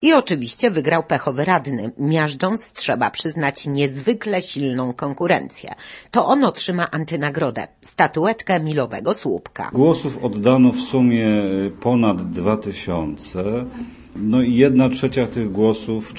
I oczywiście wygrał pechowy radny, miażdżąc, trzeba przyznać, niezwykle silną konkurencję. To on otrzyma antynagrodę, statuetkę milowego słupka. Głosów oddano w sumie ponad 2000. No i 1/3 tych głosów,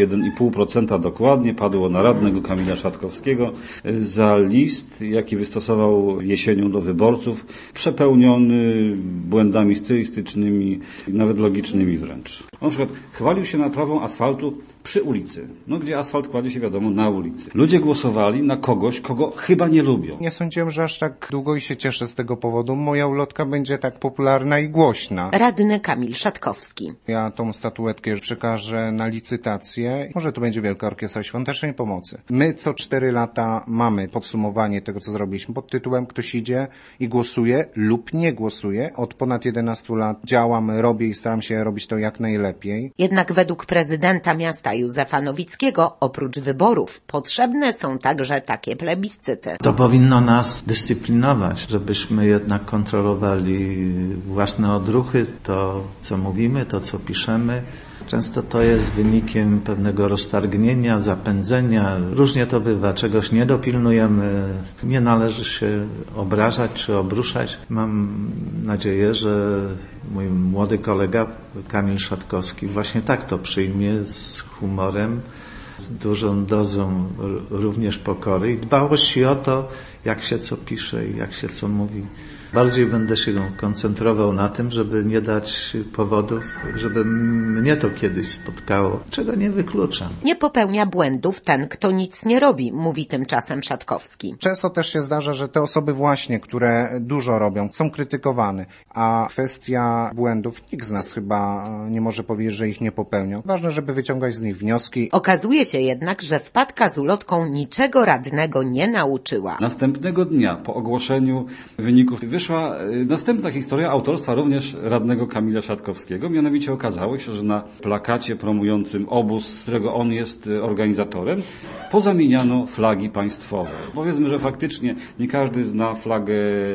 31,5% dokładnie, padło na radnego Kamila Szatkowskiego za list, jaki wystosował jesienią do wyborców, przepełniony błędami stylistycznymi, nawet logicznymi wręcz. On na przykład chwalił się naprawą asfaltu przy ulicy, gdzie asfalt kładzie się, wiadomo, na ulicy. Ludzie głosowali na kogoś, kogo chyba nie lubią. Nie sądziłem, że aż tak długo i się cieszę z tego powodu. Moja ulotka będzie tak popularna i głośna. Radny Kamil Szatkowski. Ja tą statuetkę już przekażę na licytację. Może to będzie Wielka Orkiestra Świątecznej Pomocy. My co 4 lata mamy podsumowanie tego, co zrobiliśmy pod tytułem "Ktoś idzie i głosuje lub nie głosuje". Od ponad 11 lat działam, robię i staram się robić to jak najlepiej. Jednak według prezydenta miasta Józefa Nowickiego oprócz wyborów potrzebne są także takie plebiscyty. To powinno nas dyscyplinować, żebyśmy jednak kontrolowali własne odruchy, to co mówimy, to co piszemy. Często to jest wynikiem pewnego roztargnienia, zapędzenia. Różnie to bywa, czegoś nie dopilnujemy. Nie należy się obrażać czy obruszać. Mam nadzieję, że mój młody kolega Kamil Szatkowski właśnie tak to przyjmie, z humorem, z dużą dozą również pokory i dbałości o to, jak się co pisze i jak się co mówi. Bardziej będę się koncentrował na tym, żeby nie dać powodów, żeby mnie to kiedyś spotkało, czego nie wykluczam. Nie popełnia błędów ten, kto nic nie robi, mówi tymczasem Szatkowski. Często też się zdarza, że te osoby właśnie, które dużo robią, są krytykowane, a kwestia błędów nikt z nas chyba nie może powiedzieć, że ich nie popełniał. Ważne, żeby wyciągać z nich wnioski. Okazuje się jednak, że wpadka z ulotką niczego radnego nie nauczyła. Następnego dnia po ogłoszeniu wyników wyszła następna historia autorstwa również radnego Kamila Szatkowskiego. Mianowicie okazało się, że na plakacie promującym obóz, którego on jest organizatorem, pozamieniano flagi państwowe. Powiedzmy, że faktycznie nie każdy zna flagę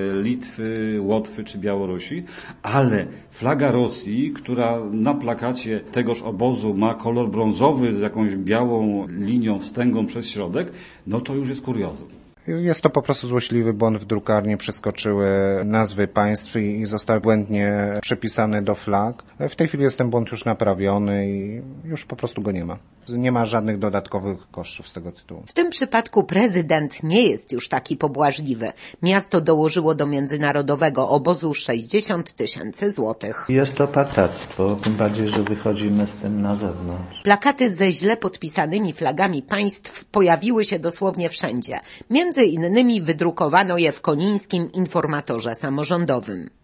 Litwy, Łotwy czy Białorusi, ale flaga Rosji, która na plakacie tegoż obozu ma kolor brązowy z jakąś białą linią wstęgą przez środek, no to już jest kuriozum. Jest to po prostu złośliwy błąd w drukarni, przeskoczyły nazwy państw i zostały błędnie przypisane do flag. W tej chwili jest ten błąd już naprawiony i już po prostu go nie ma. Nie ma żadnych dodatkowych kosztów z tego tytułu. W tym przypadku prezydent nie jest już taki pobłażliwy. Miasto dołożyło do międzynarodowego obozu 60 000 złotych. Jest to patactwo, tym bardziej, że wychodzimy z tym na zewnątrz. Plakaty ze źle podpisanymi flagami państw pojawiły się dosłownie wszędzie. Między innymi wydrukowano je w Konińskim Informatorze Samorządowym.